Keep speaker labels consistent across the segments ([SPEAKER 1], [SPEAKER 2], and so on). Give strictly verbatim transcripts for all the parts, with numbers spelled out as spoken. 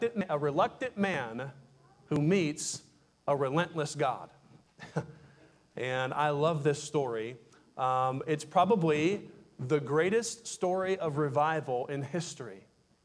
[SPEAKER 1] a reluctant man who meets a relentless God. And I love this story. Um, it's probably the greatest story of revival in history.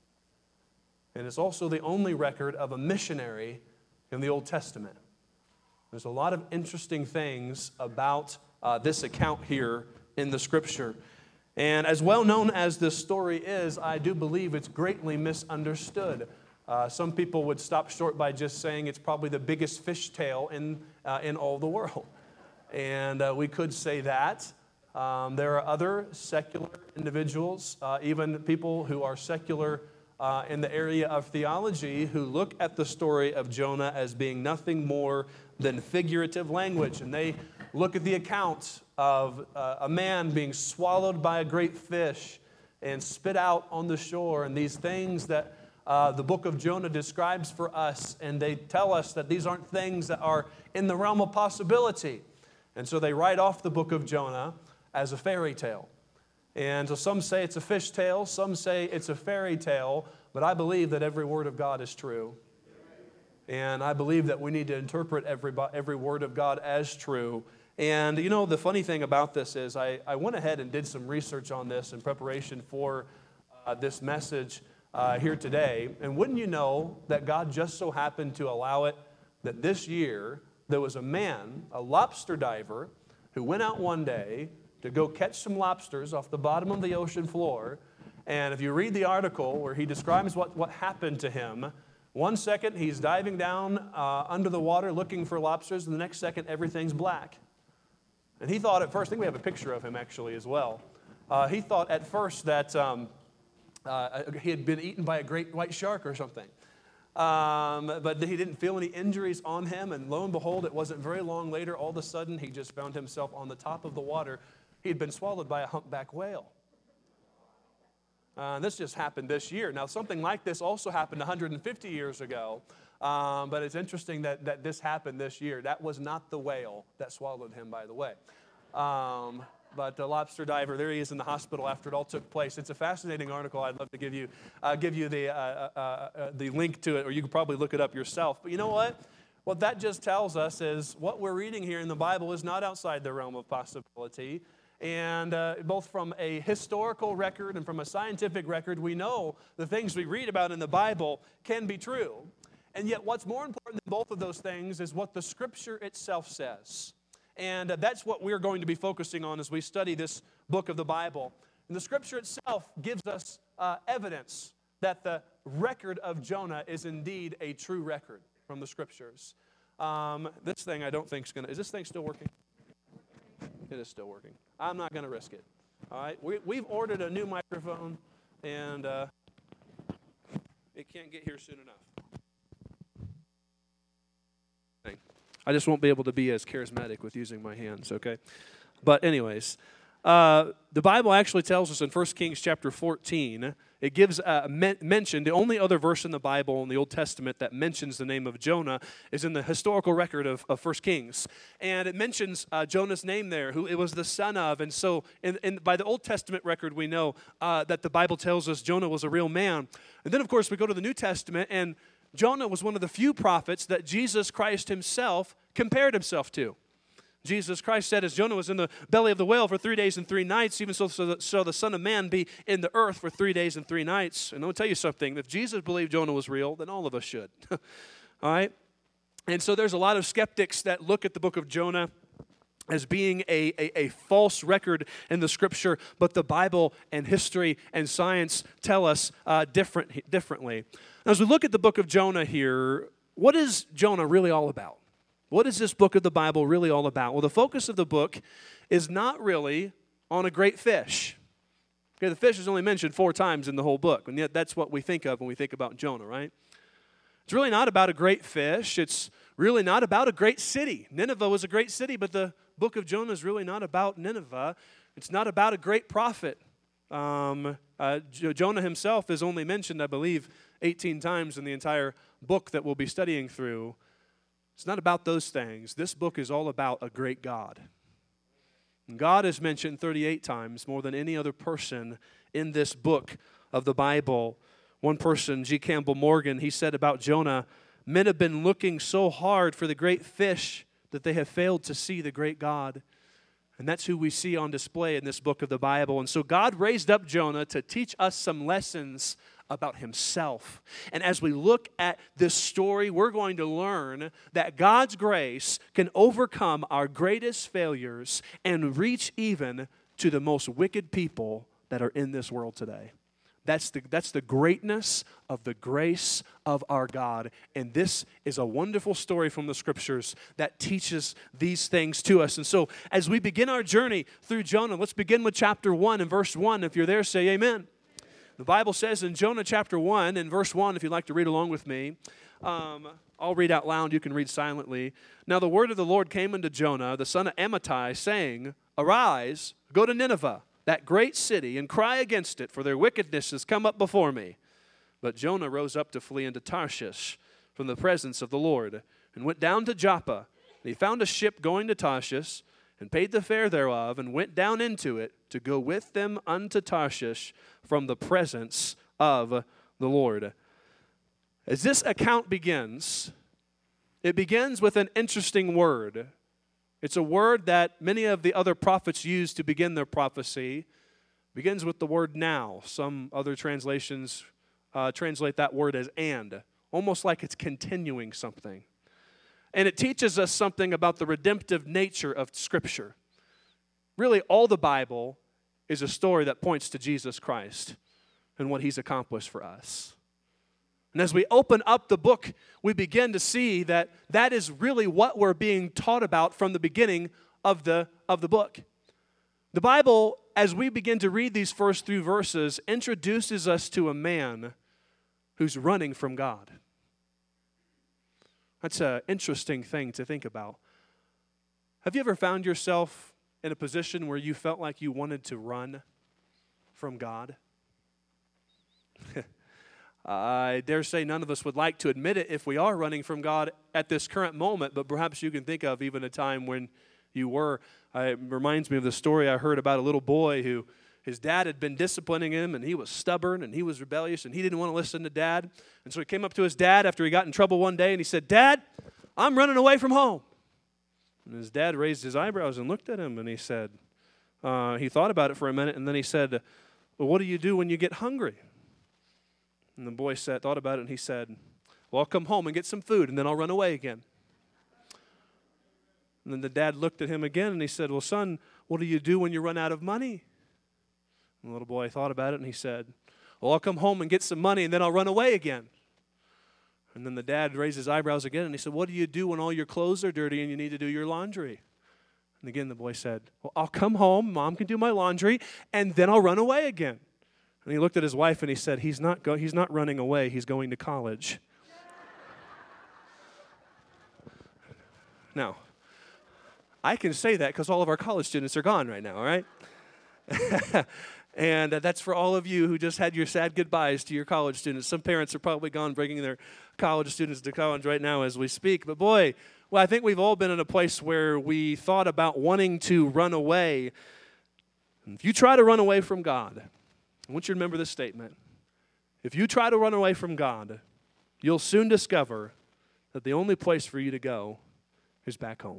[SPEAKER 1] And it's also the only record of a missionary in the Old Testament. There's a lot of interesting things about uh, this account here in the Scripture. And as well known as this story is, I do believe it's greatly misunderstood. Uh, some people would stop short by just saying it's probably the biggest fishtail in, uh, in all the world. And uh, we could say that. Um, there are other secular individuals, uh, even people who are secular uh, in the area of theology, who look at the story of Jonah as being nothing more than figurative language. And they look at the account of uh, a man being swallowed by a great fish and spit out on the shore, and these things that uh, the book of Jonah describes for us, and they tell us that these aren't things that are in the realm of possibility. And so they write off the book of Jonah as a fairy tale. And so some say it's a fish tale, some say it's a fairy tale, but I believe that every word of God is true. And I believe that we need to interpret every, every word of God as true. And you know, the funny thing about this is I, I went ahead and did some research on this in preparation for uh, this message uh, here today. And wouldn't you know that God just so happened to allow it that this year there was a man, a lobster diver, who went out one day to go catch some lobsters off the bottom of the ocean floor. And if you read the article where he describes what, what happened to him, one second he's diving down uh, under the water looking for lobsters, and the next second everything's black. And he thought at first, I think we have a picture of him actually as well. Uh, he thought at first that um, uh, he had been eaten by a great white shark or something. Um, but he didn't feel any injuries on him, and lo and behold, it wasn't very long later, all of a sudden, he just found himself on the top of the water. He had been swallowed by a humpback whale. Uh, this just happened this year. Now, something like this also happened one hundred fifty years ago, um, but it's interesting that, that this happened this year. That was not the whale that swallowed him, by the way. Um, But the lobster diver, there he is in the hospital after it all took place. It's a fascinating article. I'd love to give you uh, give you the, uh, uh, uh, the link to it, or you can probably look it up yourself. But you know what? What that just tells us is what we're reading here in the Bible is not outside the realm of possibility. And uh, both from a historical record and from a scientific record, we know the things we read about in the Bible can be true. And yet what's more important than both of those things is what the Scripture itself says. And uh, that's what we're going to be focusing on as we study this book of the Bible. And the Scripture itself gives us uh, evidence that the record of Jonah is indeed a true record from the Scriptures. Um, this thing I don't think is going to... Is this thing still working? It is still working. I'm not going to risk it. All right? We, we've ordered a new microphone, and uh, it can't get here soon enough. I just won't be able to be as charismatic with using my hands, okay? But anyways, uh, the Bible actually tells us in First Kings chapter fourteen, it gives a men- mention, the only other verse in the Bible in the Old Testament that mentions the name of Jonah is in the historical record of, of First Kings. And it mentions uh, Jonah's name there, who it was the son of. And so in, in, by the Old Testament record, we know uh, that the Bible tells us Jonah was a real man. And then, of course, we go to the New Testament, and Jonah was one of the few prophets that Jesus Christ himself compared himself to. Jesus Christ said, as Jonah was in the belly of the whale for three days and three nights, even so, so, so the Son of Man be in the earth for three days and three nights. And I'll tell you something, if Jesus believed Jonah was real, then all of us should. All right? And so there's a lot of skeptics that look at the book of Jonah as being a, a, a false record in the Scripture, but the Bible and history and science tell us uh, different, differently. Now, as we look at the book of Jonah here, what is Jonah really all about? What is this book of the Bible really all about? Well, the focus of the book is not really on a great fish. Okay, the fish is only mentioned four times in the whole book, and yet that's what we think of when we think about Jonah, right? It's really not about a great fish. It's really not about a great city. Nineveh was a great city, but the book of Jonah is really not about Nineveh. It's not about a great prophet. Um, uh, Jonah himself is only mentioned, I believe, eighteen times in the entire book that we'll be studying through. It's not about those things. This book is all about a great God. And God is mentioned thirty-eight times, more than any other person in this book of the Bible. One person, G. Campbell Morgan, he said about Jonah, men have been looking so hard for the great fish that they have failed to see the great God. And that's who we see on display in this book of the Bible. And so God raised up Jonah to teach us some lessons about himself. And as we look at this story, we're going to learn that God's grace can overcome our greatest failures and reach even to the most wicked people that are in this world today. That's the, that's the greatness of the grace of our God. And this is a wonderful story from the Scriptures that teaches these things to us. And so as we begin our journey through Jonah, let's begin with chapter one and verse one. If you're there, say amen. The Bible says in Jonah chapter one and verse one, if you'd like to read along with me, um, I'll read out loud. You can read silently. Now the word of the Lord came unto Jonah, the son of Amittai, saying, Arise, go to Nineveh, that great city, and cry against it, for their wickedness has come up before me. But Jonah rose up to flee into Tarshish from the presence of the Lord, and went down to Joppa. And he found a ship going to Tarshish, and paid the fare thereof, and went down into it to go with them unto Tarshish from the presence of the Lord. As this account begins, it begins with an interesting word. It's a word that many of the other prophets use to begin their prophecy. It begins with the word now. Some other translations uh, translate that word as and, almost like it's continuing something. And it teaches us something about the redemptive nature of Scripture. Really, all the Bible is a story that points to Jesus Christ and what He's accomplished for us. And as we open up the book, we begin to see that that is really what we're being taught about from the beginning of the, of the book. The Bible, as we begin to read these first three verses, introduces us to a man who's running from God. That's an interesting thing to think about. Have you ever found yourself in a position where you felt like you wanted to run from God? I dare say none of us would like to admit it if we are running from God at this current moment, but perhaps you can think of even a time when you were. Uh, it reminds me of the story I heard about a little boy who his dad had been disciplining him, and he was stubborn, and he was rebellious, and he didn't want to listen to Dad. And so he came up to his dad after he got in trouble one day, and he said, Dad, I'm running away from home. And his dad raised his eyebrows and looked at him, and he said, uh, he thought about it for a minute, and then he said, well, what do you do when you get hungry? And the boy said, thought about it, and he said, well, I'll come home and get some food, and then I'll run away again. And then the dad looked at him again, and he said, well, son, what do you do when you run out of money? And the little boy thought about it, and he said, well, I'll come home and get some money, and then I'll run away again. And then the dad raised his eyebrows again, and he said, what do you do when all your clothes are dirty and you need to do your laundry? And again, the boy said, well, I'll come home, Mom can do my laundry, and then I'll run away again. And he looked at his wife and he said, he's not go- he's not running away, he's going to college. Now, I can say that because all of our college students are gone right now, all right? And uh, that's for all of you who just had your sad goodbyes to your college students. Some parents are probably gone bringing their college students to college right now as we speak. But boy, well, I think we've all been in a place where we thought about wanting to run away. And if you try to run away from God, I want you to remember this statement. If you try to run away from God, you'll soon discover that the only place for you to go is back home.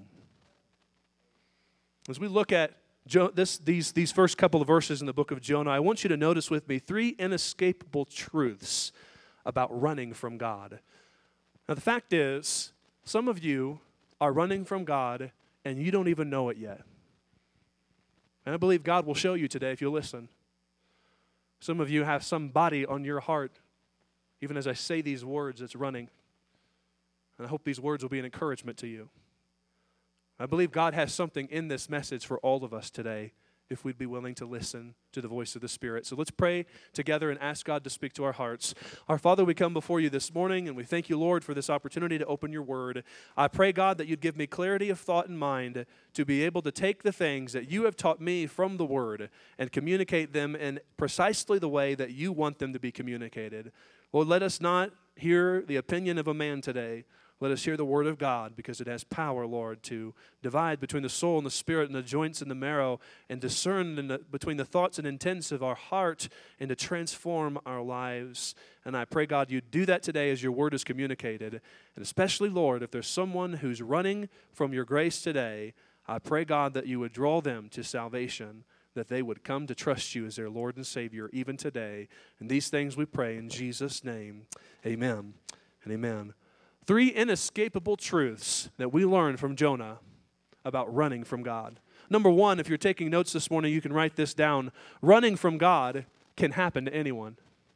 [SPEAKER 1] As we look at Jo- this, these, these first couple of verses in the book of Jonah, I want you to notice with me three inescapable truths about running from God. Now, the fact is, some of you are running from God and you don't even know it yet. And I believe God will show you today if you listen. Some of you have somebody on your heart, even as I say these words, that's running. And I hope these words will be an encouragement to you. I believe God has something in this message for all of us today if we'd be willing to listen to the voice of the Spirit. So let's pray together and ask God to speak to our hearts. Our Father, we come before you this morning, and we thank you, Lord, for this opportunity to open your word. I pray, God, that you'd give me clarity of thought and mind to be able to take the things that you have taught me from the word and communicate them in precisely the way that you want them to be communicated. Lord, let us not hear the opinion of a man today, Let us hear the word of God, because it has power, Lord, to divide between the soul and the spirit and the joints and the marrow, and discern in the, between the thoughts and intents of our heart, and to transform our lives. And I pray, God, you do that today as your word is communicated. And especially, Lord, if there's someone who's running from your grace today, I pray, God, that you would draw them to salvation, that they would come to trust you as their Lord and Savior even today. And these things we pray in Jesus' name. Amen and amen. Three inescapable truths that we learn from Jonah about running from God. Number one, if you're taking notes this morning, you can write this down. Running from God can happen to anyone.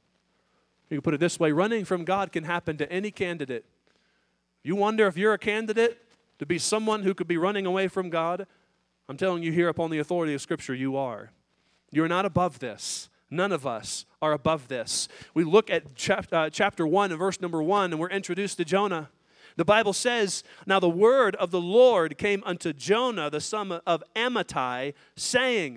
[SPEAKER 1] You can put it this way: running from God can happen to any candidate. You wonder if you're a candidate to be someone who could be running away from God? I'm telling you here upon the authority of Scripture, you are. You're not above this. None of us are above this. We look at chap- uh, chapter one and verse number one, and we're introduced to Jonah. The Bible says, "Now the word of the Lord came unto Jonah, the son of Amittai, saying,"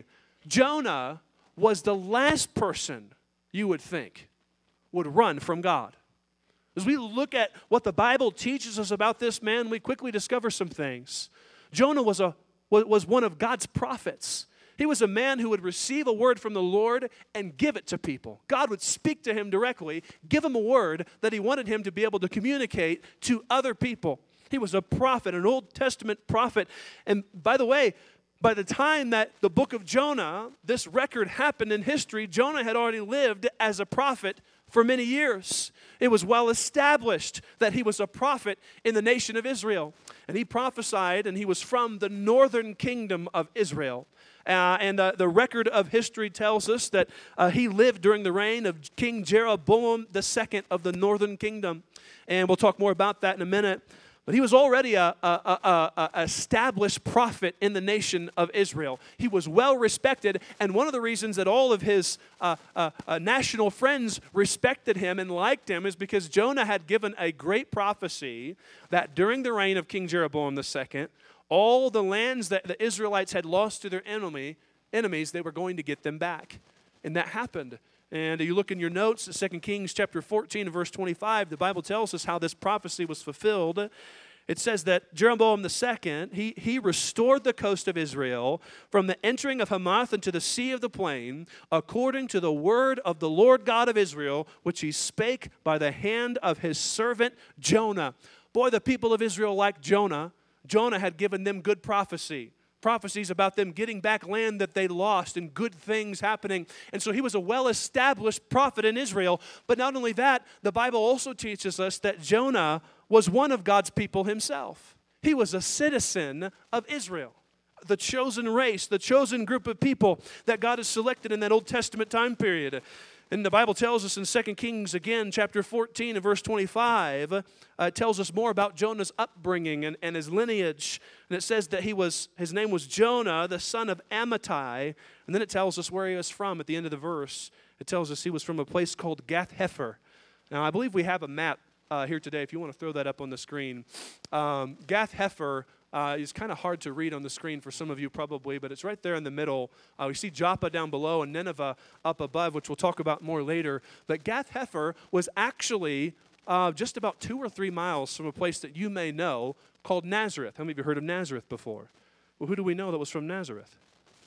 [SPEAKER 1] Jonah was the last person you would think would run from God. As we look at what the Bible teaches us about this man, we quickly discover some things. Jonah was a was one of God's prophets. He was a man who would receive a word from the Lord and give it to people. God would speak to him directly, give him a word that he wanted him to be able to communicate to other people. He was a prophet, an Old Testament prophet. And by the way, by the time that the book of Jonah, this record happened in history, Jonah had already lived as a prophet for many years. It was well established that he was a prophet in the nation of Israel. And he prophesied, and he was from the northern kingdom of Israel. Uh, and uh, the record of history tells us that uh, he lived during the reign of King Jeroboam the second of the northern kingdom. And we'll talk more about that in a minute. But he was already a, a, a, a, a established prophet in the nation of Israel. He was well respected, and one of the reasons that all of his uh, uh, uh, national friends respected him and liked him is because Jonah had given a great prophecy that during the reign of King Jeroboam the second, all the lands that the Israelites had lost to their enemy, enemies, they were going to get them back. And that happened. And you look in your notes, Second Kings chapter fourteen, verse twenty-five, the Bible tells us how this prophecy was fulfilled. It says that Jeroboam the second, he, he restored the coast of Israel from the entering of Hamath into the sea of the plain, according to the word of the Lord God of Israel, which he spake by the hand of his servant Jonah. Boy, the people of Israel liked Jonah. Jonah had given them good prophecy. Prophecies about them getting back land that they lost and good things happening. And so he was a well-established prophet in Israel. But not only that, the Bible also teaches us that Jonah was one of God's people himself. He was a citizen of Israel, the chosen race, the chosen group of people that God has selected in that Old Testament time period. And the Bible tells us in Second Kings, again, chapter fourteen and verse twenty-five, uh, it tells us more about Jonah's upbringing and, and his lineage. And it says that he was, his name was Jonah, the son of Amittai. And then it tells us where he was from at the end of the verse. It tells us he was from a place called Gath-Hepher. Now, I believe we have a map uh, here today, if you want to throw that up on the screen. Um, Gath-Hepher Uh, is kind of hard to read on the screen for some of you probably, but it's right there in the middle. Uh, we see Joppa down below and Nineveh up above, which we'll talk about more later. But Gath-Hepher was actually uh, just about two or three miles from a place that you may know called Nazareth. How many of you heard of Nazareth before? Well, who do we know that was from Nazareth?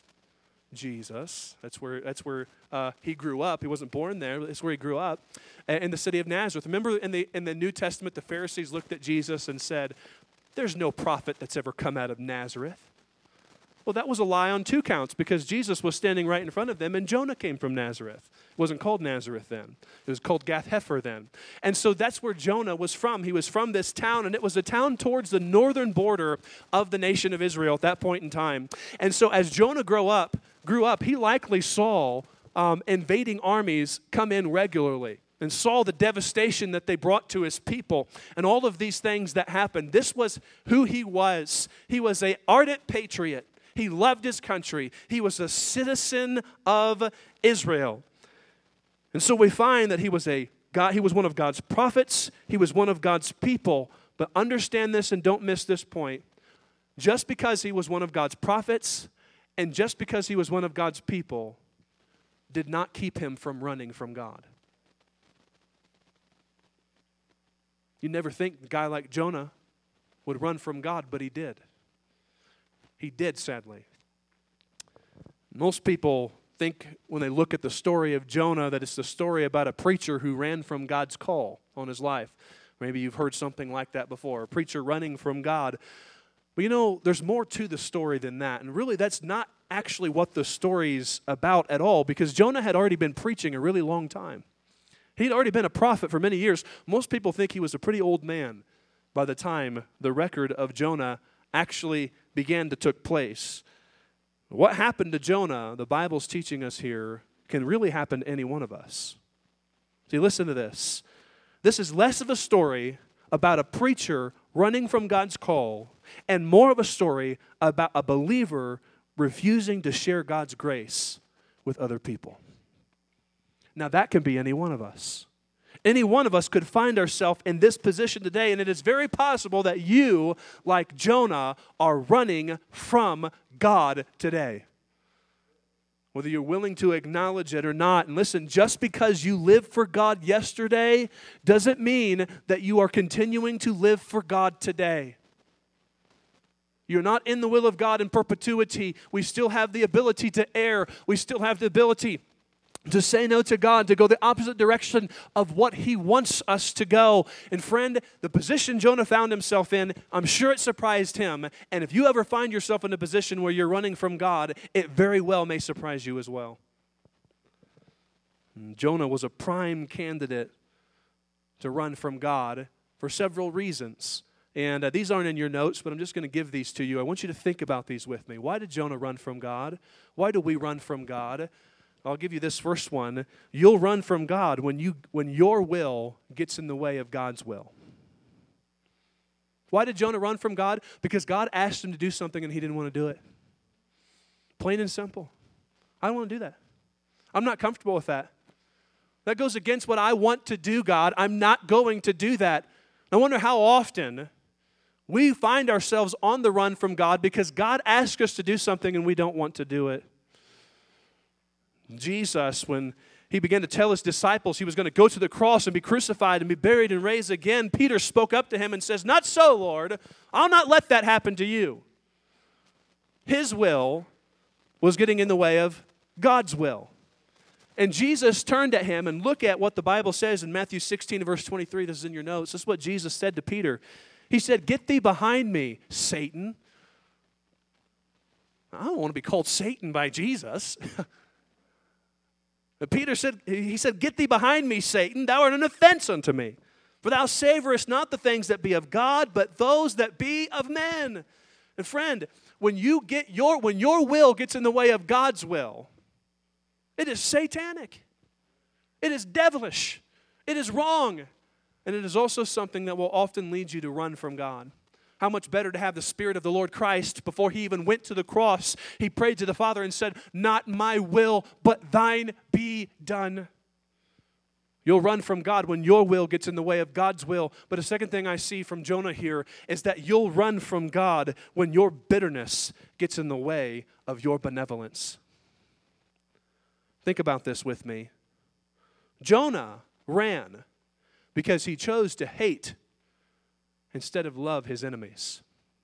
[SPEAKER 1] Jesus. That's where that's where uh, he grew up. He wasn't born there, but it's where he grew up, in the city of Nazareth. Remember in the in the New Testament, the Pharisees looked at Jesus and said, "There's no prophet that's ever come out of Nazareth." Well, that was a lie on two counts, because Jesus was standing right in front of them, and Jonah came from Nazareth. It wasn't called Nazareth then. It was called Gath-Hepher then. And so that's where Jonah was from. He was from this town, and it was a town towards the northern border of the nation of Israel at that point in time. And so as Jonah grew up, grew up, he likely saw um, invading armies come in regularly, and saw the devastation that they brought to his people and all of these things that happened. This was who he was. He was an ardent patriot. He loved his country. He was a citizen of Israel. And so we find that he was a God, he was one of God's prophets. He was one of God's people. But understand this and don't miss this point. Just because he was one of God's prophets and just because he was one of God's people did not keep him from running from God. You never think a guy like Jonah would run from God, but he did. He did, sadly. Most people think when they look at the story of Jonah that it's the story about a preacher who ran from God's call on his life. Maybe you've heard something like that before, a preacher running from God. But you know, there's more to the story than that. And really, that's not actually what the story's about at all, because Jonah had already been preaching a really long time. He'd already been a prophet for many years. Most people think he was a pretty old man by the time the record of Jonah actually began to take place. What happened to Jonah, the Bible's teaching us here, can really happen to any one of us. See, listen to this. This is less of a story about a preacher running from God's call and more of a story about a believer refusing to share God's grace with other people. Now, that can be any one of us. Any one of us could find ourselves in this position today, and it is very possible that you, like Jonah, are running from God today. Whether you're willing to acknowledge it or not. And listen, just because you lived for God yesterday doesn't mean that you are continuing to live for God today. You're not in the will of God in perpetuity. We still have the ability to err. We still have the ability to say no to God, to go the opposite direction of what He wants us to go. And friend, the position Jonah found himself in, I'm sure it surprised him. And if you ever find yourself in a position where you're running from God, it very well may surprise you as well. And Jonah was a prime candidate to run from God for several reasons. And uh, these aren't in your notes, but I'm just going to give these to you. I want you to think about these with me. Why did Jonah run from God? Why do we run from God? I'll give you this first one. You'll run from God when you when your will gets in the way of God's will. Why did Jonah run from God? Because God asked him to do something and he didn't want to do it. Plain and simple. I don't want to do that. I'm not comfortable with that. That goes against what I want to do, God. I'm not going to do that. I wonder how often we find ourselves on the run from God because God asked us to do something and we don't want to do it. Jesus, when he began to tell his disciples he was going to go to the cross and be crucified and be buried and raised again, Peter spoke up to him and says, "Not so, Lord. I'll not let that happen to you." His will was getting in the way of God's will. And Jesus turned at him, and look at what the Bible says in Matthew sixteen, verse twenty-three. This is in your notes. This is what Jesus said to Peter. He said, "Get thee behind me, Satan." I don't want to be called Satan by Jesus. But Peter said, he said, "Get thee behind me, Satan, thou art an offense unto me. For thou savorest not the things that be of God, but those that be of men." And friend, when you get your when your will gets in the way of God's will, it is satanic. It is devilish. It is wrong. And it is also something that will often lead you to run from God. How much better to have the Spirit of the Lord Christ before He even went to the cross. He prayed to the Father and said, "Not my will, but thine be done." You'll run from God when your will gets in the way of God's will. But the second thing I see from Jonah here is that you'll run from God when your bitterness gets in the way of your benevolence. Think about this with me. Jonah ran because he chose to hate instead of love his enemies.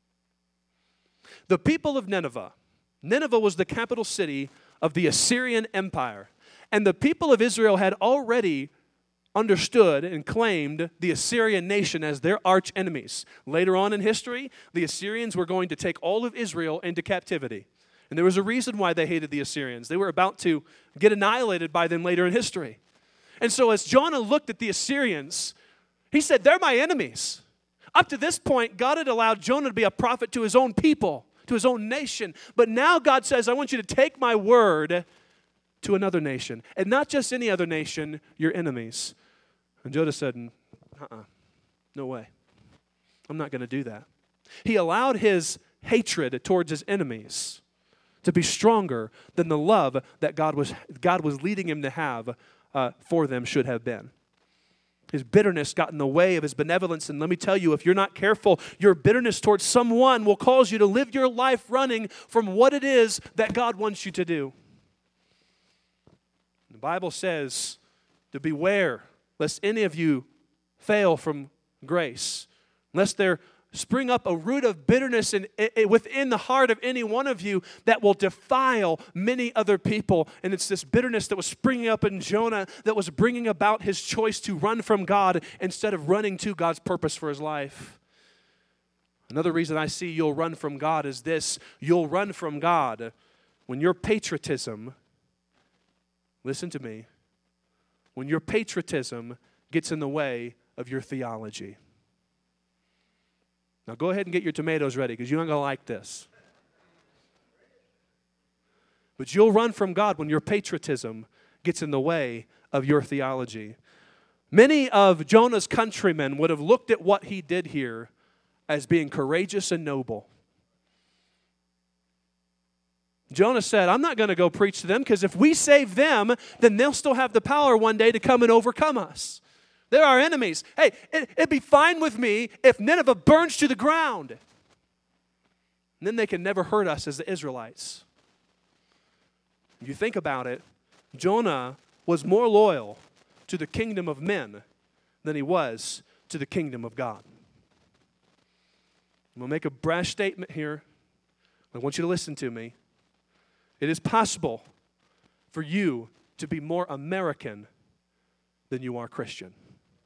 [SPEAKER 1] The people of Nineveh, Nineveh was the capital city of the Assyrian Empire. And the people of Israel had already understood and claimed the Assyrian nation as their arch enemies. Later on in history, the Assyrians were going to take all of Israel into captivity. And there was a reason why they hated the Assyrians. They were about to get annihilated by them later in history. And so as Jonah looked at the Assyrians, he said, "They're my enemies." Up to this point, God had allowed Jonah to be a prophet to his own people, to his own nation. But now God says, "I want you to take my word to another nation." And not just any other nation, your enemies. And Jonah said, uh-uh, no way. I'm not going to do that. He allowed his hatred towards his enemies to be stronger than the love that God was, God was leading him to have uh, for them should have been. His bitterness got in the way of his benevolence. And let me tell you, if you're not careful, your bitterness towards someone will cause you to live your life running from what it is that God wants you to do. The Bible says to beware lest any of you fail from grace. Unless there spring up a root of bitterness in, in, within the heart of any one of you that will defile many other people. And it's this bitterness that was springing up in Jonah that was bringing about his choice to run from God instead of running to God's purpose for his life. Another reason I see you'll run from God is this. You'll run from God when your patriotism, listen to me, when your patriotism gets in the way of your theology. Now go ahead and get your tomatoes ready because you're not going to like this. But you'll run from God when your patriotism gets in the way of your theology. Many of Jonah's countrymen would have looked at what he did here as being courageous and noble. Jonah said, I'm not going to go preach to them because if we save them, then they'll still have the power one day to come and overcome us. They're our enemies. Hey, it, it'd be fine with me if Nineveh burns to the ground. And then they can never hurt us as the Israelites. If you think about it, Jonah was more loyal to the kingdom of men than he was to the kingdom of God. I'm going to make a brash statement here. I want you to listen to me. It is possible for you to be more American than you are Christian.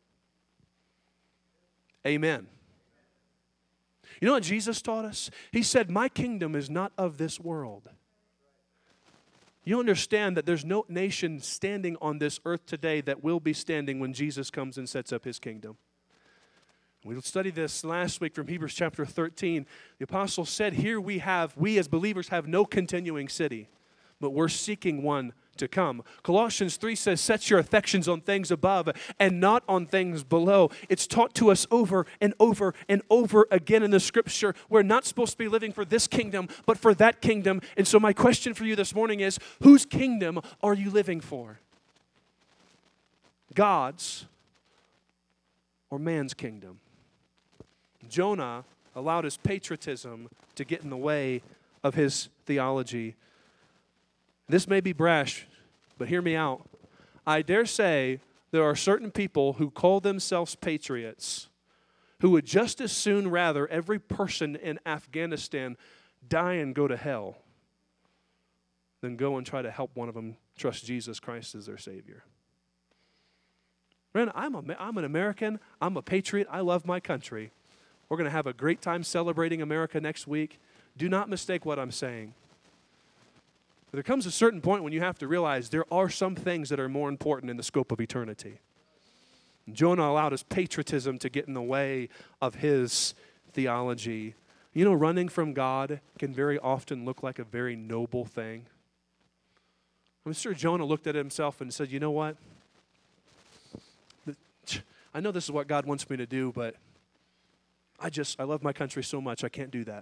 [SPEAKER 1] Amen. You know what Jesus taught us? He said, my kingdom is not of this world. You understand that there's no nation standing on this earth today that will be standing when Jesus comes and sets up his kingdom. We studied this last week from Hebrews chapter thirteen. The apostle said, here we have, we as believers have no continuing city, but we're seeking one to come. Colossians three says, set your affections on things above and not on things below. It's taught to us over and over and over again in the scripture. We're not supposed to be living for this kingdom, but for that kingdom. And so my question for you this morning is, whose kingdom are you living for? God's or man's kingdom? Jonah allowed his patriotism to get in the way of his theology. This may be brash, but hear me out. I dare say there are certain people who call themselves patriots who would just as soon rather every person in Afghanistan die and go to hell than go and try to help one of them trust Jesus Christ as their Savior. Friend, I'm, a, I'm an American. I'm a patriot. I love my country. We're going to have a great time celebrating America next week. Do not mistake what I'm saying. But there comes a certain point when you have to realize there are some things that are more important in the scope of eternity. And Jonah allowed his patriotism to get in the way of his theology. You know, running from God can very often look like a very noble thing. I'm sure Jonah looked at himself and said, you know what? I know this is what God wants me to do, but I just, I love my country so much, I can't do that.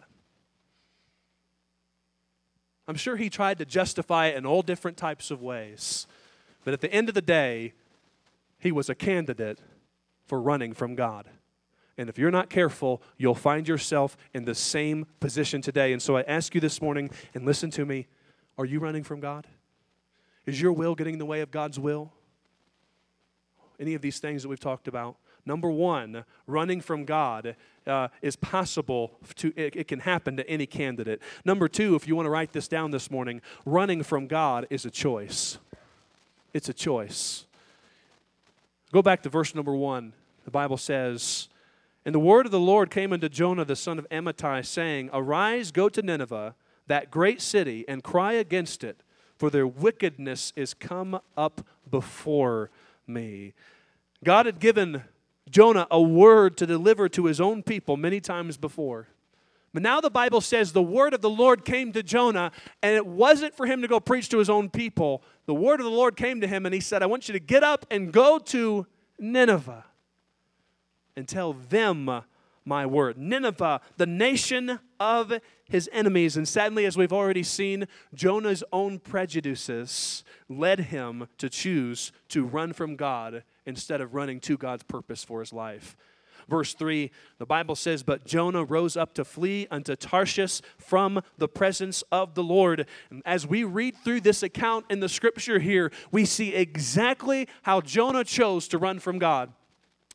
[SPEAKER 1] I'm sure he tried to justify it in all different types of ways. But at the end of the day, he was a candidate for running from God. And if you're not careful, you'll find yourself in the same position today. And so I ask you this morning, and listen to me, are you running from God? Is your will getting in the way of God's will? Any of these things that we've talked about? Number one, running from God uh, is possible to, it, it can happen to any candidate. Number two, if you want to write this down this morning, running from God is a choice. It's a choice. Go back to verse number one. The Bible says, and the word of the Lord came unto Jonah the son of Amittai, saying, arise, go to Nineveh, that great city, and cry against it, for their wickedness is come up before me. God had given Jonah a word to deliver to his own people many times before. But now the Bible says the word of the Lord came to Jonah, and it wasn't for him to go preach to his own people. The word of the Lord came to him, and he said, I want you to get up and go to Nineveh and tell them my word. Nineveh, the nation of his enemies. And sadly, as we've already seen, Jonah's own prejudices led him to choose to run from God instead of running to God's purpose for his life. Verse three, the Bible says, but Jonah rose up to flee unto Tarshish from the presence of the Lord. And as we read through this account in the scripture here, we see exactly how Jonah chose to run from God.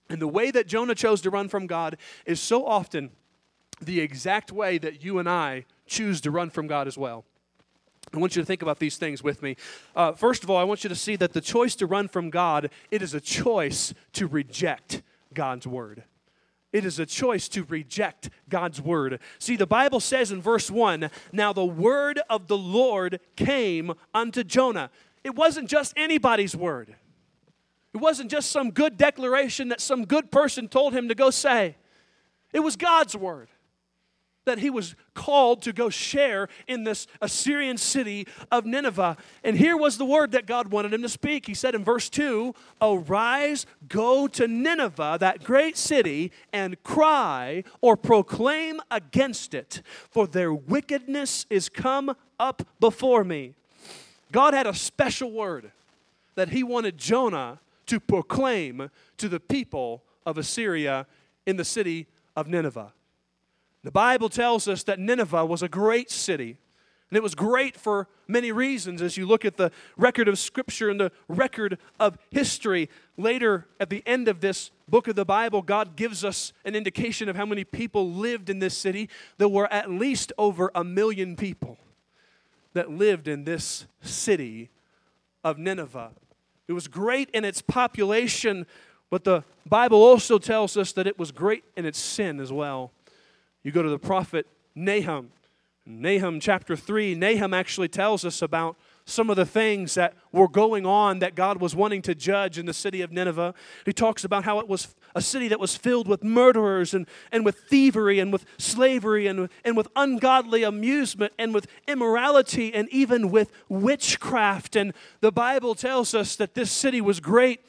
[SPEAKER 1] And the way that Jonah chose to run from God is so often the exact way that you and I choose to run from God as well. I want you to think about these things with me. Uh, first of all, I want you to see that the choice to run from God, it is a choice to reject God's word. It is a choice to reject God's word. See, the Bible says in verse one, now the word of the Lord came unto Jonah. It wasn't just anybody's word. It wasn't just some good declaration that some good person told him to go say. It was God's word that he was called to go share in this Assyrian city of Nineveh. And here was the word that God wanted him to speak. He said in verse two, arise, go to Nineveh, that great city, and cry or proclaim against it, for their wickedness is come up before me. God had a special word that he wanted Jonah to proclaim to the people of Assyria in the city of Nineveh. The Bible tells us that Nineveh was a great city. And it was great for many reasons as you look at the record of Scripture and the record of history. Later, at the end of this book of the Bible, God gives us an indication of how many people lived in this city. There were at least over a million people that lived in this city of Nineveh. It was great in its population, but the Bible also tells us that it was great in its sin as well. You go to the prophet Nahum. Nahum chapter three, Nahum actually tells us about some of the things that were going on that God was wanting to judge in the city of Nineveh. He talks about how it was a city that was filled with murderers and, and with thievery and with slavery and, and with ungodly amusement and with immorality and even with witchcraft. And the Bible tells us that this city was great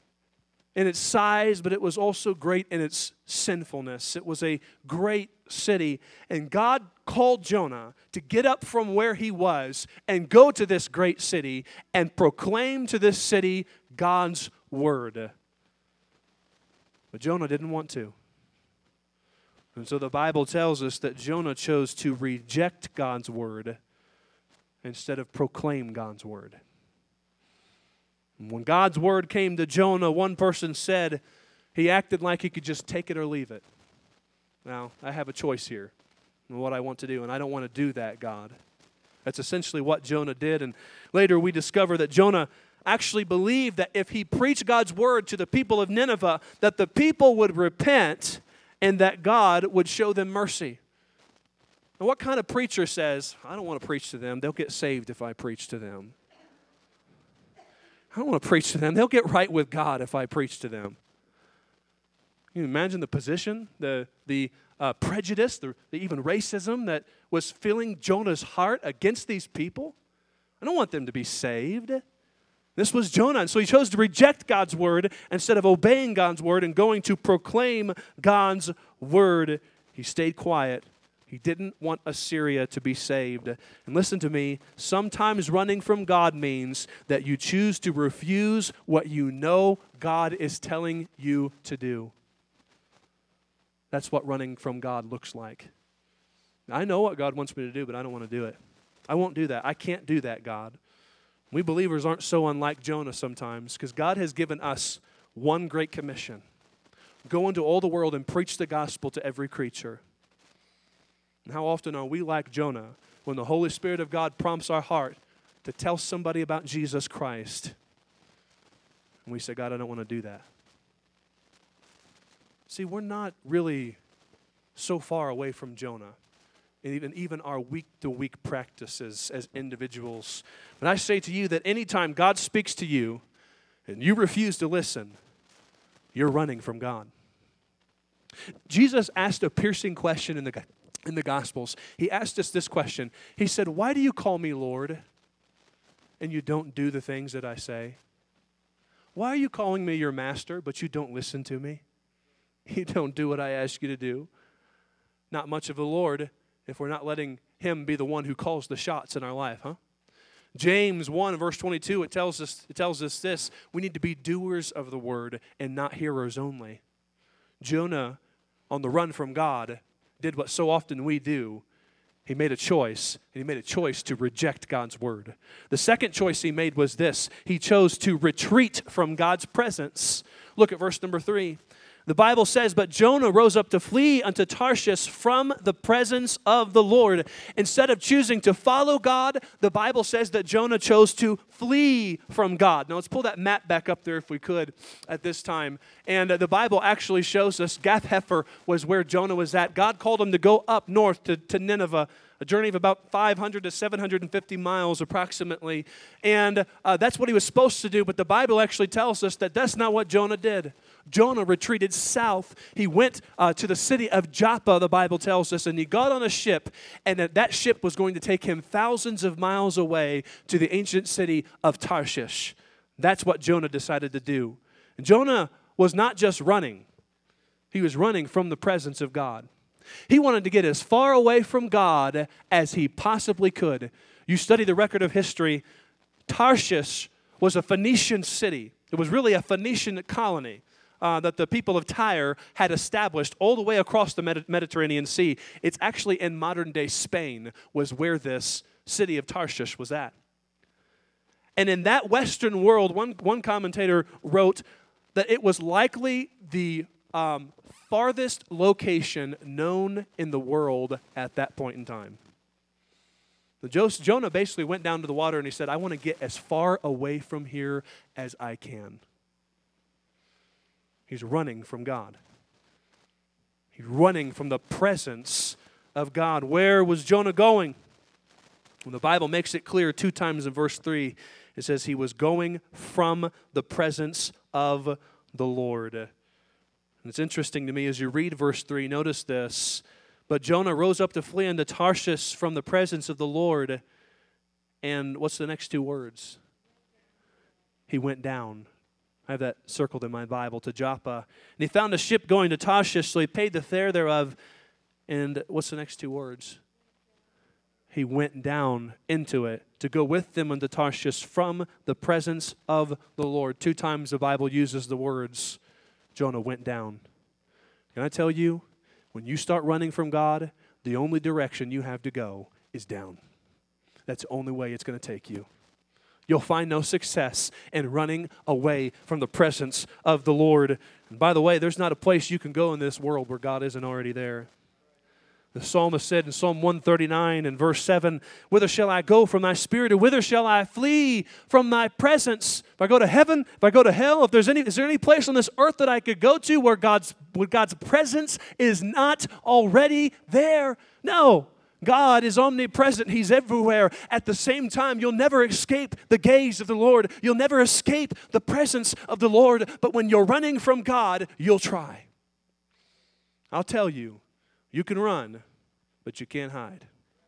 [SPEAKER 1] in its size, but it was also great in its sinfulness. It was a great city. And God called Jonah to get up from where he was and go to this great city and proclaim to this city God's word. But Jonah didn't want to. And so the Bible tells us that Jonah chose to reject God's word instead of proclaim God's word. When God's word came to Jonah, one person said he acted like he could just take it or leave it. Now, I have a choice here in what I want to do, and I don't want to do that, God. That's essentially what Jonah did, and later we discover that Jonah actually believed that if he preached God's word to the people of Nineveh, that the people would repent and that God would show them mercy. And what kind of preacher says, I don't want to preach to them, they'll get saved if I preach to them? I don't want to preach to them. They'll get right with God if I preach to them. Can you imagine the position, the, the uh, prejudice, the, the even racism that was filling Jonah's heart against these people? I don't want them to be saved. This was Jonah, and so he chose to reject God's word instead of obeying God's word and going to proclaim God's word. He stayed quiet. He didn't want Assyria to be saved. And listen to me, sometimes running from God means that you choose to refuse what you know God is telling you to do. That's what running from God looks like. I know what God wants me to do, but I don't want to do it. I won't do that. I can't do that, God. We believers aren't so unlike Jonah sometimes because God has given us one great commission. Go into all the world and preach the gospel to every creature. And how often are we like Jonah when the Holy Spirit of God prompts our heart to tell somebody about Jesus Christ? And we say, God, I don't want to do that. See, we're not really so far away from Jonah. And even, even our week-to-week practices as individuals. But I say to you that anytime God speaks to you and you refuse to listen, you're running from God. Jesus asked a piercing question in the, in the Gospels. He asked us this question. He said, why do you call me Lord and you don't do the things that I say? Why are you calling me your master, but you don't listen to me? You don't do what I ask you to do. Not much of a Lord if we're not letting him be the one who calls the shots in our life, huh? James one, verse twenty-two, it tells us, it tells us this. We need to be doers of the word and not hearers only. Jonah, on the run from God, did what so often we do. He made a choice, and he made a choice to reject God's word. The second choice he made was this. He chose to retreat from God's presence. Look at verse number three. The Bible says, but Jonah rose up to flee unto Tarshish from the presence of the Lord. Instead of choosing to follow God, the Bible says that Jonah chose to flee from God. Now let's pull that map back up there if we could at this time. And uh, the Bible actually shows us Gath-Hepher was where Jonah was at. God called him to go up north to, to Nineveh, a journey of about five hundred to seven hundred fifty miles approximately. And uh, that's what he was supposed to do, but the Bible actually tells us that that's not what Jonah did. Jonah retreated south. He went uh, to the city of Joppa, the Bible tells us, and he got on a ship, and that, that ship was going to take him thousands of miles away to the ancient city of Tarshish. That's what Jonah decided to do. And Jonah was not just running. He was running from the presence of God. He wanted to get as far away from God as he possibly could. You study the record of history, Tarshish was a Phoenician city. It was really a Phoenician colony uh, that the people of Tyre had established all the way across the Medi- Mediterranean Sea. It's actually in modern-day Spain was where this city of Tarshish was at. And in that Western world, one, one commentator wrote that it was likely the um, farthest location known in the world at that point in time. So Jonah basically went down to the water and he said, I want to get as far away from here as I can. He's running from God. He's running from the presence of God. Where was Jonah going? Well, the Bible makes it clear two times in verse three. It says he was going from the presence of the Lord. And it's interesting to me as you read verse three, notice this. But Jonah rose up to flee unto Tarshish from the presence of the Lord. And what's the next two words? He went down. I have that circled in my Bible, to Joppa. And he found a ship going to Tarshish, so he paid the fare thereof. And what's the next two words? He went down into it to go with them unto Tarshish from the presence of the Lord. Two times the Bible uses the words, Jonah went down. Can I tell you, when you start running from God, the only direction you have to go is down. That's the only way it's going to take you. You'll find no success in running away from the presence of the Lord. And by the way, there's not a place you can go in this world where God isn't already there. The psalmist said in Psalm one thirty-nine and verse seven, whither shall I go from thy spirit, or whither shall I flee from thy presence? If I go to heaven, if I go to hell, if there's any, is there any place on this earth that I could go to where God's, where God's presence is not already there? No. God is omnipresent. He's everywhere. At the same time, you'll never escape the gaze of the Lord. You'll never escape the presence of the Lord. But when you're running from God, you'll try. I'll tell you, you can run, but you can't hide.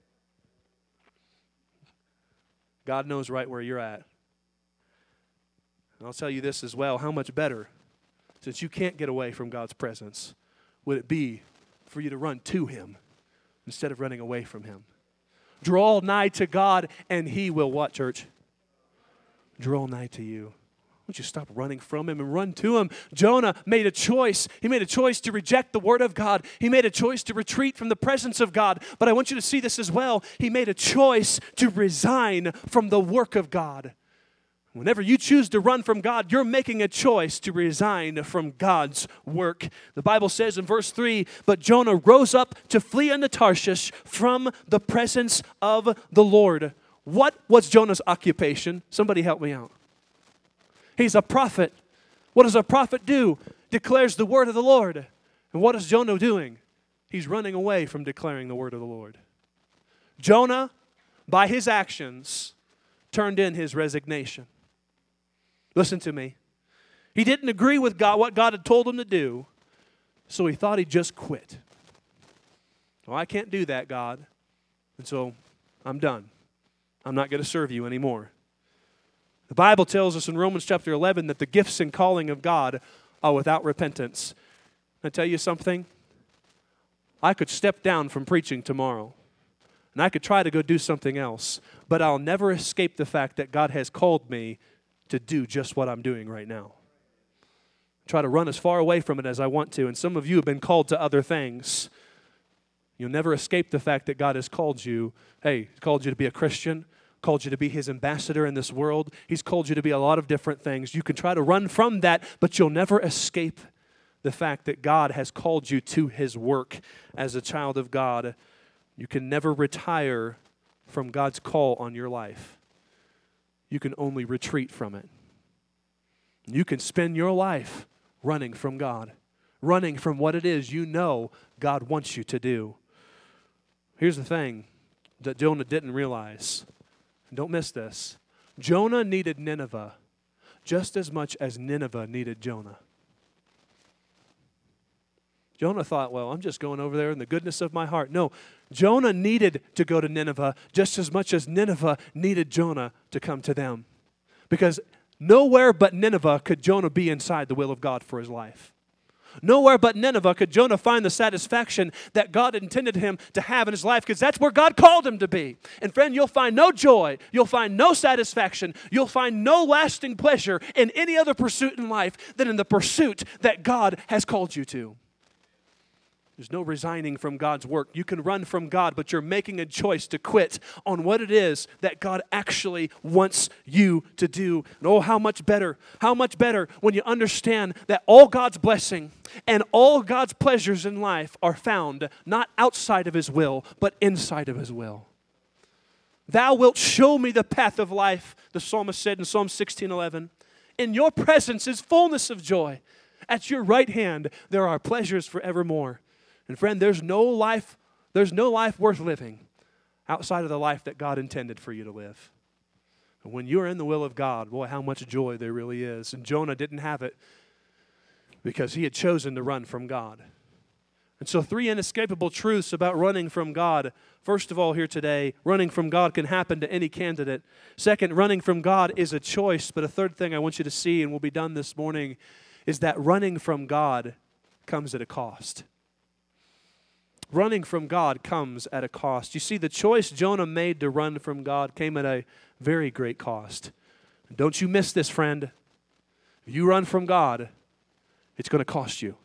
[SPEAKER 1] God knows right where you're at. And I'll tell you this as well, how much better, since you can't get away from God's presence, would it be for you to run to Him instead of running away from Him? Draw nigh to God, and He will what, church? Draw nigh to you. Won't you stop running from Him and run to Him? Jonah made a choice. He made a choice to reject the Word of God. He made a choice to retreat from the presence of God. But I want you to see this as well. He made a choice to resign from the work of God. Whenever you choose to run from God, you're making a choice to resign from God's work. The Bible says in verse three, but Jonah rose up to flee unto Tarshish from the presence of the Lord. What was Jonah's occupation? Somebody help me out. He's a prophet. What does a prophet do? Declares the word of the Lord. And what is Jonah doing? He's running away from declaring the word of the Lord. Jonah, by his actions, turned in his resignation. Listen to me. He didn't agree with God, what God had told him to do, so he thought he'd just quit. Well, I can't do that, God, and so I'm done. I'm not going to serve you anymore. The Bible tells us in Romans chapter eleven that the gifts and calling of God are without repentance. Can I tell you something? I could step down from preaching tomorrow, and I could try to go do something else, but I'll never escape the fact that God has called me to do just what I'm doing right now. Try to run as far away from it as I want to, and some of you have been called to other things. You'll never escape the fact that God has called you. Hey, He's called you to be a Christian, called you to be His ambassador in this world. He's called you to be a lot of different things. You can try to run from that, but you'll never escape the fact that God has called you to His work as a child of God. You can never retire from God's call on your life. You can only retreat from it. You can spend your life running from God, running from what it is you know God wants you to do. Here's the thing that Jonah didn't realize. Don't miss this. Jonah needed Nineveh just as much as Nineveh needed Jonah. Jonah thought, well, I'm just going over there in the goodness of my heart. No, Jonah needed to go to Nineveh just as much as Nineveh needed Jonah to come to them. Because nowhere but Nineveh could Jonah be inside the will of God for his life. Nowhere but Nineveh could Jonah find the satisfaction that God intended him to have in his life, because that's where God called him to be. And friend, you'll find no joy, you'll find no satisfaction, you'll find no lasting pleasure in any other pursuit in life than in the pursuit that God has called you to. There's no resigning from God's work. You can run from God, but you're making a choice to quit on what it is that God actually wants you to do. And oh, how much better, how much better when you understand that all God's blessing and all God's pleasures in life are found not outside of His will, but inside of His will. Thou wilt show me the path of life, the psalmist said in Psalm sixteen eleven. In your presence is fullness of joy. At your right hand there are pleasures forevermore. And friend, there's no life, there's no life worth living outside of the life that God intended for you to live. And when you're in the will of God, boy, how much joy there really is. And Jonah didn't have it because he had chosen to run from God. And so three inescapable truths about running from God. First of all, here today, running from God can happen to any candidate. Second, running from God is a choice. But a third thing I want you to see, and we'll be done this morning, is that running from God comes at a cost. Running from God comes at a cost. You see, the choice Jonah made to run from God came at a very great cost. Don't you miss this, friend. If you run from God, it's going to cost you.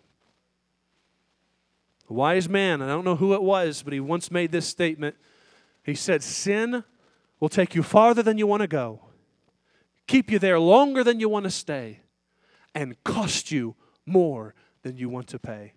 [SPEAKER 1] A wise man, I don't know who it was, but he once made this statement. He said, sin will take you farther than you want to go, keep you there longer than you want to stay, and cost you more than you want to pay.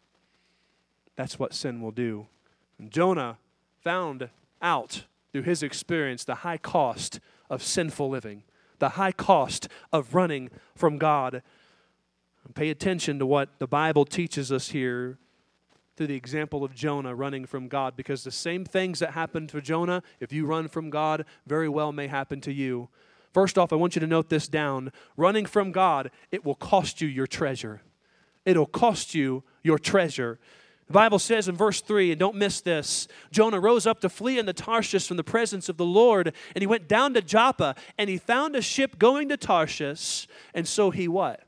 [SPEAKER 1] That's what sin will do. And Jonah found out through his experience the high cost of sinful living, the high cost of running from God. And pay attention to what the Bible teaches us here through the example of Jonah running from God, because the same things that happened to Jonah, if you run from God, very well may happen to you. First off, I want you to note this down. Running from God, it will cost you your treasure. It'll cost you your treasure. The Bible says in verse three, and don't miss this, Jonah rose up to flee into Tarshish from the presence of the Lord, and he went down to Joppa, and he found a ship going to Tarshish, and so he what?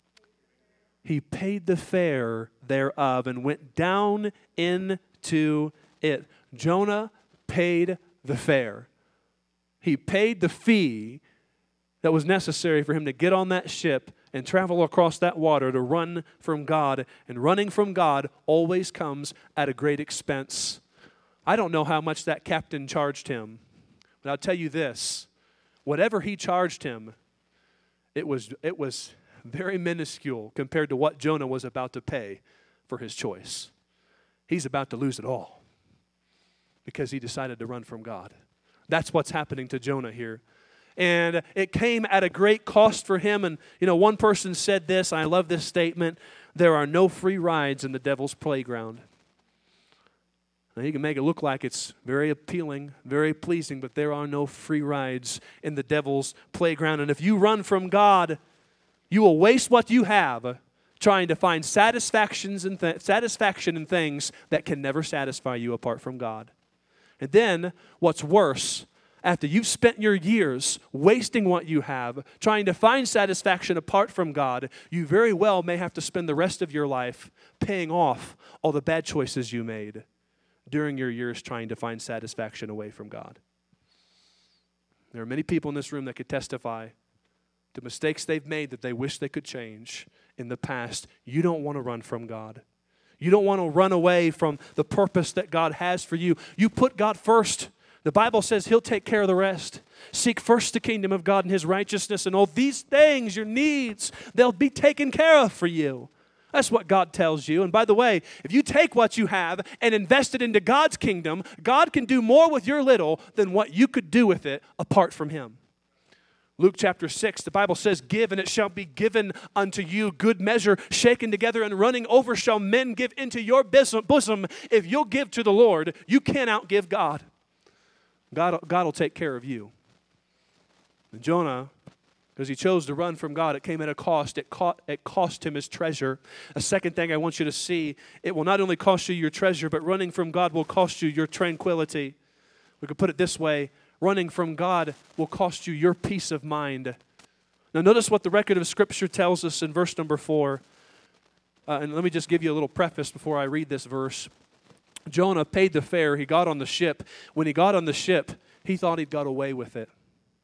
[SPEAKER 1] He paid the fare thereof and went down into it. Jonah paid the fare. He paid the fee that was necessary for him to get on that ship and travel across that water to run from God. And running from God always comes at a great expense. I don't know how much that captain charged him, but I'll tell you this. Whatever he charged him, it was, it was very minuscule compared to what Jonah was about to pay for his choice. He's about to lose it all because he decided to run from God. That's what's happening to Jonah here. And it came at a great cost for him. And, you know, one person said this, and I love this statement, there are no free rides in the devil's playground. Now, you can make it look like it's very appealing, very pleasing, but there are no free rides in the devil's playground. And if you run from God, you will waste what you have trying to find satisfactions and th- satisfaction in things that can never satisfy you apart from God. And then, what's worse, after you've spent your years wasting what you have, trying to find satisfaction apart from God, you very well may have to spend the rest of your life paying off all the bad choices you made during your years trying to find satisfaction away from God. There are many people in this room that could testify to mistakes they've made that they wish they could change in the past. You don't want to run from God. You don't want to run away from the purpose that God has for you. You put God first. The Bible says He'll take care of the rest. Seek first the kingdom of God and His righteousness, and all these things, your needs, they'll be taken care of for you. That's what God tells you. And by the way, if you take what you have and invest it into God's kingdom, God can do more with your little than what you could do with it apart from Him. Luke chapter six, the Bible says, give and it shall be given unto you. Good measure, shaken together and running over shall men give into your bosom. If you'll give to the Lord, you can't outgive God. God, God will take care of you. And Jonah, because he chose to run from God, it came at a cost. It, cost. it cost him his treasure. A second thing I want you to see, it will not only cost you your treasure, but running from God will cost you your tranquility. We could put it this way. Running from God will cost you your peace of mind. Now notice what the record of Scripture tells us in verse number four. Uh, and let me just give you a little preface before I read this verse. Jonah paid the fare. He got on the ship. When he got on the ship, he thought he'd got away with it.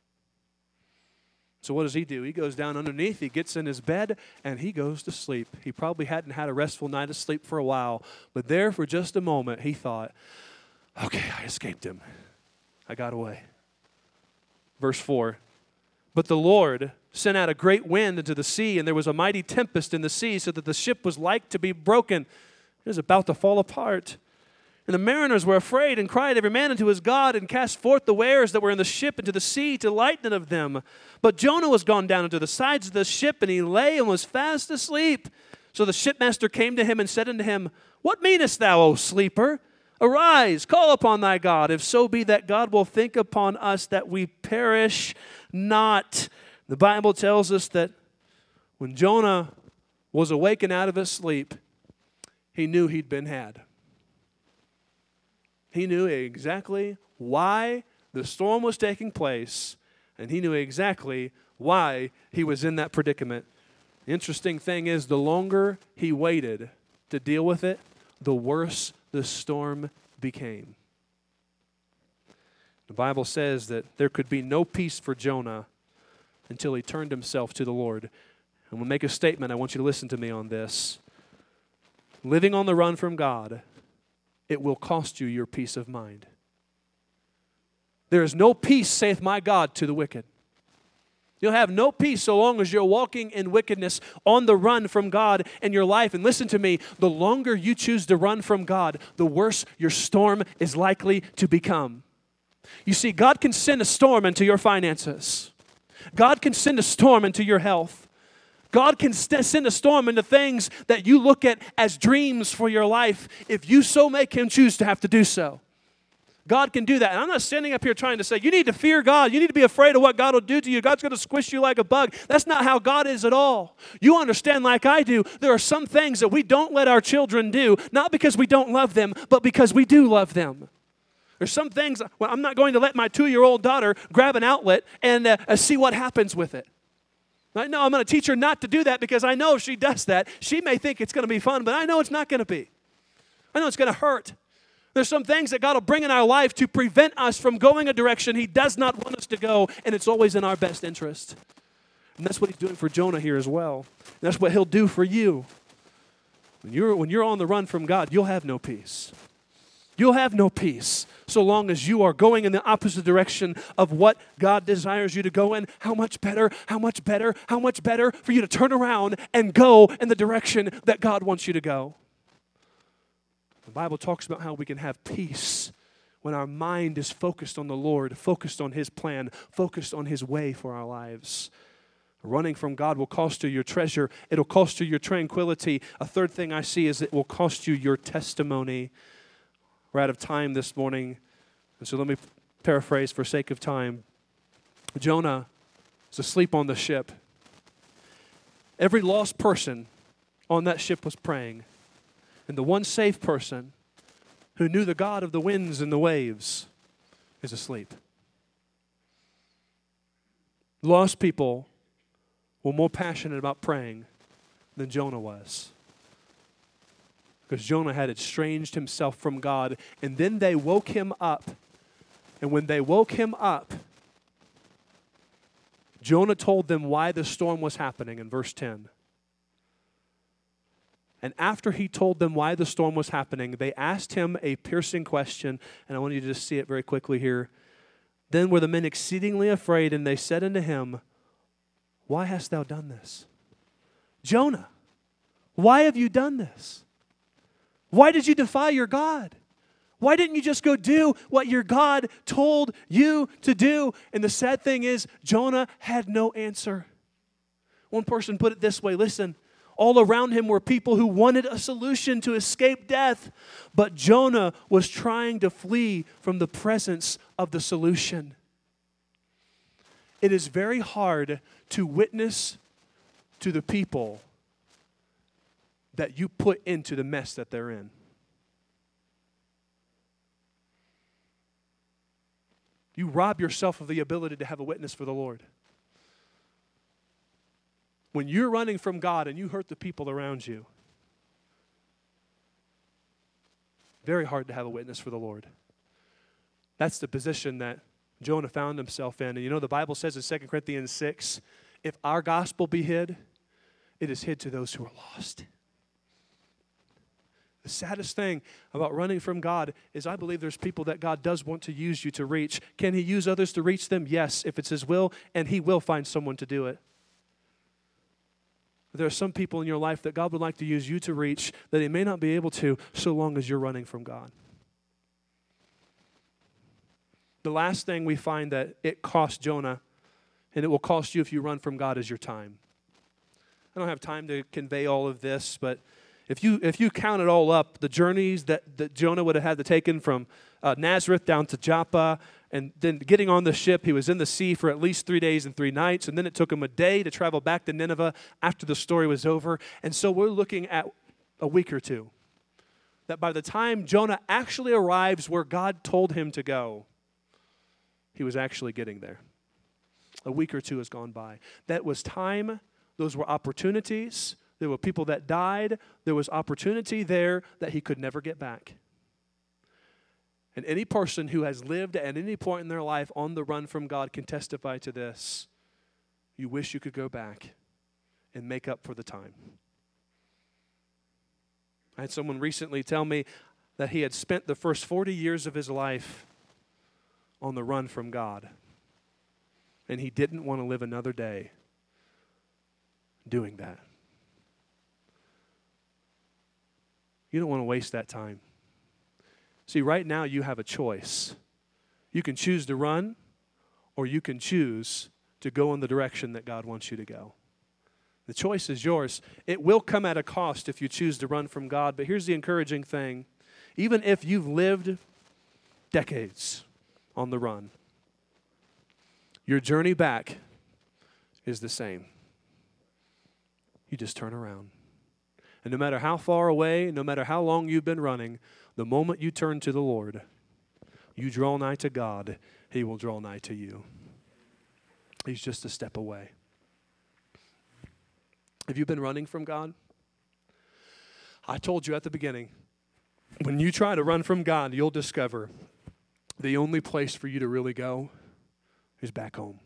[SPEAKER 1] So what does he do? He goes down underneath, he gets in his bed, and he goes to sleep. He probably hadn't had a restful night of sleep for a while. But there for just a moment, he thought, okay, I escaped him. I got away. Verse four, but the Lord sent out a great wind into the sea, and there was a mighty tempest in the sea, so that the ship was like to be broken. It was about to fall apart. And the mariners were afraid and cried every man unto his God and cast forth the wares that were in the ship into the sea to lighten of them. But Jonah was gone down into the sides of the ship, and he lay and was fast asleep. So the shipmaster came to him and said unto him, what meanest thou, O sleeper? Arise, call upon thy God, if so be that God will think upon us that we perish not. The Bible tells us that when Jonah was awakened out of his sleep, he knew he'd been had. He knew exactly why the storm was taking place, and he knew exactly why he was in that predicament. The interesting thing is, the longer he waited to deal with it, the worse the storm became. The Bible says that there could be no peace for Jonah until he turned himself to the Lord. And we'll make a statement. I want you to listen to me on this. Living on the run from God, it will cost you your peace of mind. There is no peace, saith my God, to the wicked. You'll have no peace so long as you're walking in wickedness on the run from God in your life. And listen to me, the longer you choose to run from God, the worse your storm is likely to become. You see, God can send a storm into your finances. God can send a storm into your health. God can st- send a storm into things that you look at as dreams for your life if you so make Him choose to have to do so. God can do that. And I'm not standing up here trying to say, you need to fear God. You need to be afraid of what God will do to you. God's going to squish you like a bug. That's not how God is at all. You understand, like I do, there are some things that we don't let our children do, not because we don't love them, but because we do love them. There's some things, well, I'm not going to let my two-year-old daughter grab an outlet and uh, see what happens with it. I know I'm going to teach her not to do that because I know if she does that, she may think it's going to be fun, but I know it's not going to be. I know it's going to hurt. There's some things that God will bring in our life to prevent us from going a direction He does not want us to go, and it's always in our best interest. And that's what He's doing for Jonah here as well. And that's what He'll do for you. When you're, when you're on the run from God, you'll have no peace. You'll have no peace so long as you are going in the opposite direction of what God desires you to go in. How much better, how much better, how much better for you to turn around and go in the direction that God wants you to go. The Bible talks about how we can have peace when our mind is focused on the Lord, focused on His plan, focused on His way for our lives. Running from God will cost you your treasure. It'll cost you your tranquility. A third thing I see is it will cost you your testimony. We're out of time this morning, and so let me paraphrase for sake of time. Jonah is asleep on the ship. Every lost person on that ship was praying. And the one safe person who knew the God of the winds and the waves is asleep. Lost people were more passionate about praying than Jonah was. Because Jonah had estranged himself from God. And then they woke him up. And when they woke him up, Jonah told them why the storm was happening in verse ten. And after he told them why the storm was happening, they asked him a piercing question. And I want you to just see it very quickly here. Then were the men exceedingly afraid, and they said unto him, why hast thou done this? Jonah, Why have you done this? Why did you defy your God? Why didn't you just go do what your God told you to do? And the sad thing is, Jonah had no answer. One person put it this way, listen, all around him were people who wanted a solution to escape death, but Jonah was trying to flee from the presence of the solution. It is very hard to witness to the people that you put into the mess that they're in. You rob yourself of the ability to have a witness for the Lord. When you're running from God and you hurt the people around you, very hard to have a witness for the Lord. That's the position that Jonah found himself in. And you know, the Bible says in Second Corinthians six, if our gospel be hid, it is hid to those who are lost. The saddest thing about running from God is I believe there's people that God does want to use you to reach. Can He use others to reach them? Yes, if it's His will, and He will find someone to do it. There are some people in your life that God would like to use you to reach that He may not be able to so long as you're running from God. The last thing we find that it cost Jonah, and it will cost you if you run from God, is your time. I don't have time to convey all of this, but if you if you count it all up, the journeys that, that Jonah would have had to taken from uh, Nazareth down to Joppa, and then getting on the ship, he was in the sea for at least three days and three nights, and then it took him a day to travel back to Nineveh after the story was over. And so we're looking at a week or two. That by the time Jonah actually arrives where God told him to go, he was actually getting there. A week or two has gone by. That was time. Those were opportunities. There were people that died. There was opportunity there that he could never get back. And any person who has lived at any point in their life on the run from God can testify to this. You wish you could go back and make up for the time. I had someone recently tell me that he had spent the first forty years of his life on the run from God. And he didn't want to live another day doing that. You don't want to waste that time. See, right now you have a choice. You can choose to run, or you can choose to go in the direction that God wants you to go. The choice is yours. It will come at a cost if you choose to run from God, but here's the encouraging thing. Even if you've lived decades on the run, your journey back is the same. You just turn around. And no matter how far away, no matter how long you've been running, the moment you turn to the Lord, you draw nigh to God, He will draw nigh to you. He's just a step away. Have you been running from God? I told you at the beginning, when you try to run from God, you'll discover the only place for you to really go is back home.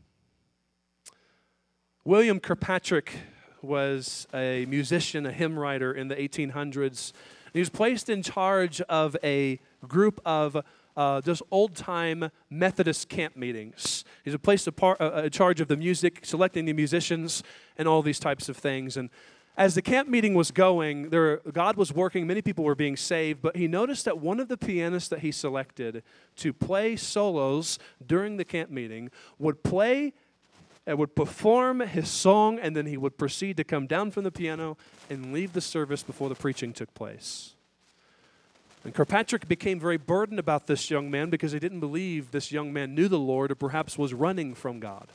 [SPEAKER 1] William Kirkpatrick was a musician, a hymn writer in the eighteen hundreds. He was placed in charge of a group of uh, just old-time Methodist camp meetings. He was placed in par- uh, charge of the music, selecting the musicians, and all these types of things. And as the camp meeting was going, there, God was working. Many people were being saved, but he noticed that one of the pianists that he selected to play solos during the camp meeting would play and would perform his song, and then he would proceed to come down from the piano and leave the service before the preaching took place. And Kirkpatrick became very burdened about this young man because he didn't believe this young man knew the Lord or perhaps was running from God.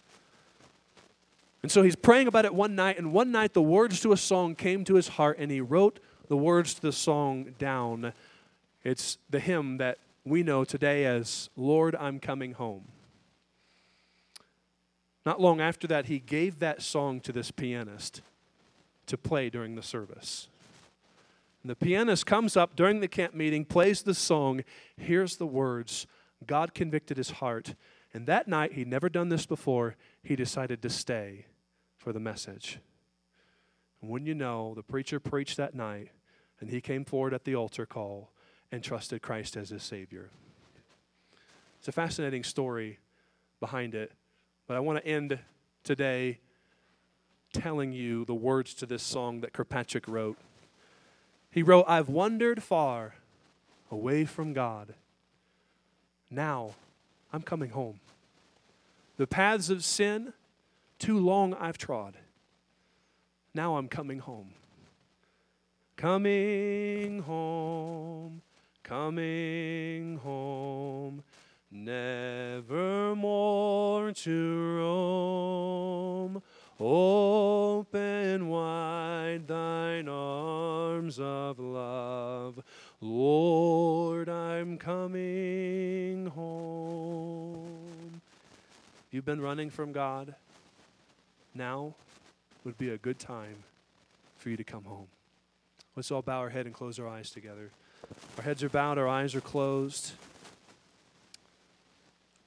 [SPEAKER 1] And so he's praying about it one night, and one night the words to a song came to his heart, and he wrote the words to the song down. It's the hymn that we know today as Lord, I'm Coming Home. Not long after that, he gave that song to this pianist to play during the service. And the pianist comes up during the camp meeting, plays the song, hears the words. God convicted his heart. And that night, he'd never done this before, he decided to stay for the message. And when you know, the preacher preached that night, and he came forward at the altar call and trusted Christ as his Savior. It's a fascinating story behind it. But I want to end today telling you the words to this song that Kirkpatrick wrote. He wrote, I've wandered far away from God. Now I'm coming home. The paths of sin, too long I've trod. Now I'm coming home. Coming home, coming home, never more to roam. Open wide thine arms of love. Lord, I'm coming home. You've been running from God. Now would be a good time for you to come home. Let's all bow our head and close our eyes together. Our heads are bowed, our eyes are closed.